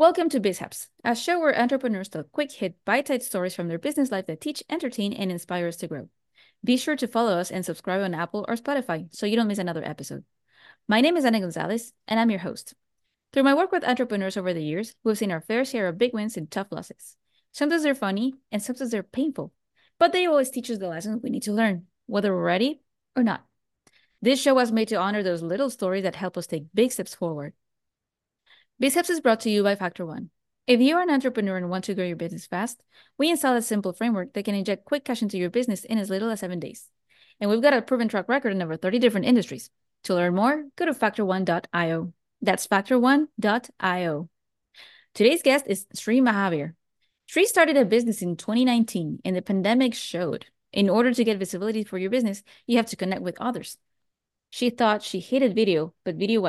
Welcome to BizHaps, a show where entrepreneurs tell quick hit, bite-sized stories from their business life that teach, entertain, and inspire us to grow. Be sure to follow us and subscribe on Apple or Spotify so you don't miss another episode. My name is Ana Gonzalez, and I'm your host. Through my work with entrepreneurs over the years, we've seen our fair share of big wins and tough losses. Sometimes they're funny, and sometimes they're painful, but they always teach us the lessons we need to learn, whether we're ready or not. This show was made to honor those little stories that help us take big steps forward. BizHaps is brought to you by Factor One. If you are an entrepreneur and want to grow your business fast, we install a simple framework that can inject quick cash into your business in as little as 7 days. And we've got a proven track record in over 30 different industries. To learn more, go to factorone.io. That's factorone.io. Today's guest is Sri Mahavir. Sri started a business in 2019 and the pandemic showed. In order to get visibility for your business, you have to connect with others. She thought she hated video, but video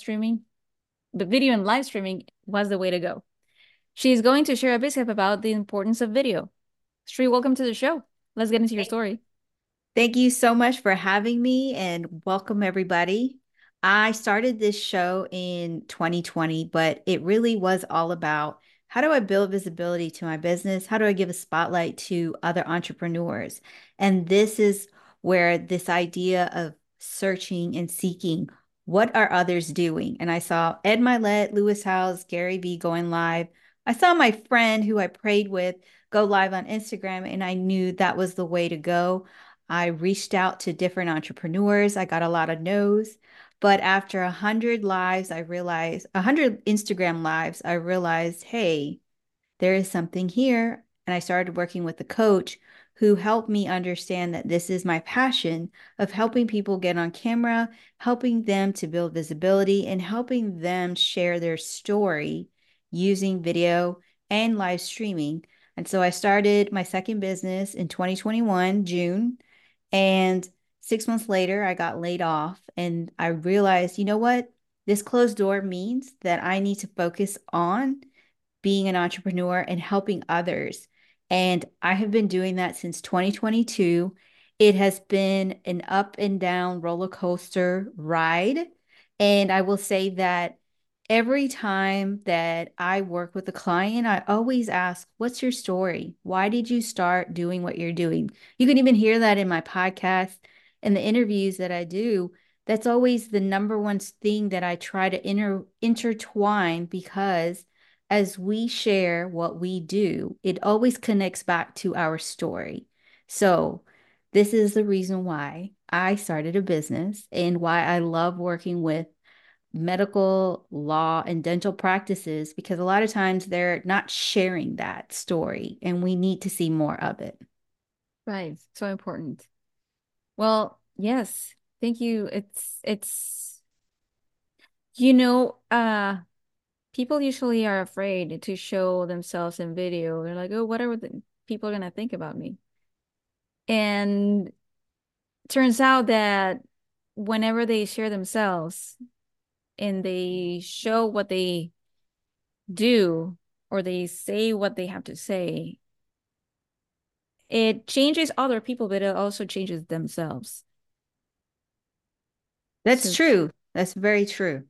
and live streaming was the way to go. She's going to share a bit about the importance of video. Sri, welcome to the show. Let's get into your story. Thank you so much for having me and welcome everybody. I started this show in 2020, but it really was all about how do I build visibility to my business? How do I give a spotlight to other entrepreneurs? And this is where this idea of searching and seeking what are others doing? And I saw Ed Milet, Lewis Howes, Gary Vee going live. I saw my friend who I prayed with go live on Instagram, and I knew that was the way to go. I reached out to different entrepreneurs. I got a lot of no's. But after 100 lives, I realized 100 Instagram lives, I realized, hey, there is something here. And I started working with a coach who helped me understand that this is my passion of helping people get on camera, helping them to build visibility, and helping them share their story using video and live streaming. And so I started my second business in 2021, June. And 6 months later, I got laid off. And I realized, you know what? This closed door means that I need to focus on being an entrepreneur and helping others. And I have been doing that since 2022. It has been an up and down roller coaster ride. And I will say that every time that I work with a client, I always ask, what's your story? Why did you start doing what you're doing? You can even hear that in my podcast and the interviews that I do. That's always the number one thing that I try to intertwine, because as we share what we do, it always connects back to our story. So, this is the reason why I started a business and why I love working with medical, law, and dental practices, because a lot of times they're not sharing that story and we need to see more of it. Right. So important. Well, yes. Thank you. It's you know, people usually are afraid to show themselves in video. They're like, oh, what are the people gonna think about me? And turns out that whenever they share themselves and they show what they do or they say what they have to say, it changes other people, but it also changes themselves. That's So true. That's very true.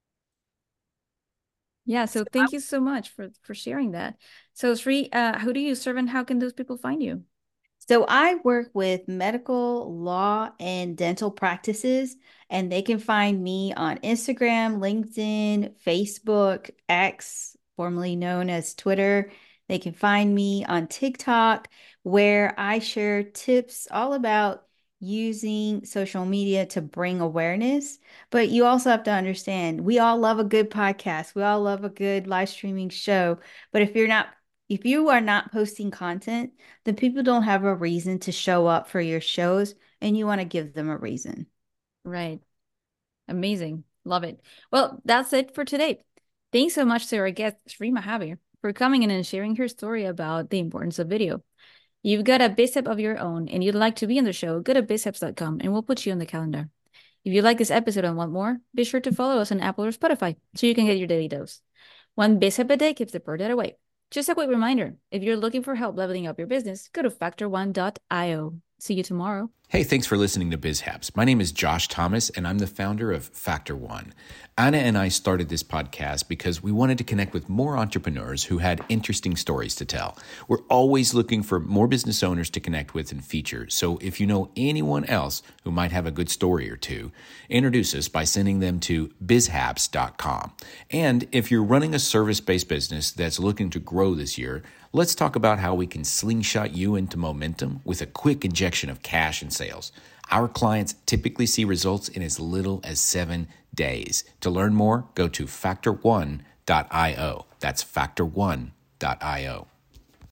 yeah, So so thank you so much for sharing that. So Sri, who do you serve and how can those people find you? So I work with medical, law, and dental practices, and they can find me on Instagram, LinkedIn, Facebook, X, formerly known as Twitter. They can find me on TikTok, where I share tips all about using social media to bring awareness. But you also have to understand, we all love a good podcast. We all love a good live streaming show. But if you are not posting content, the people don't have a reason to show up for your shows, and you want to give them a reason. Right. Amazing. Love it. Well, that's it for today. Thanks so much to our guest, Sri Mahavir, for coming in and sharing her story about the importance of video. You've got a Bicep of your own and you'd like to be on the show, go to biceps.com and we'll put you on the calendar. If you like this episode and want more, be sure to follow us on Apple or Spotify so you can get your daily dose. One bicep a day keeps the bird away. Just a quick reminder, if you're looking for help leveling up your business, go to factorone.io. See you tomorrow. Hey, thanks for listening to BizHaps. My name is Josh Thomas, and I'm the founder of Factor One. Anna and I started this podcast because we wanted to connect with more entrepreneurs who had interesting stories to tell. We're always looking for more business owners to connect with and feature. So if you know anyone else who might have a good story or two, introduce us by sending them to bizhaps.com. And if you're running a service-based business that's looking to grow this year, let's talk about how we can slingshot you into momentum with a quick injection of cash and sales. Our clients typically see results in as little as 7 days. To learn more, go to factor1.io. That's factor1.io.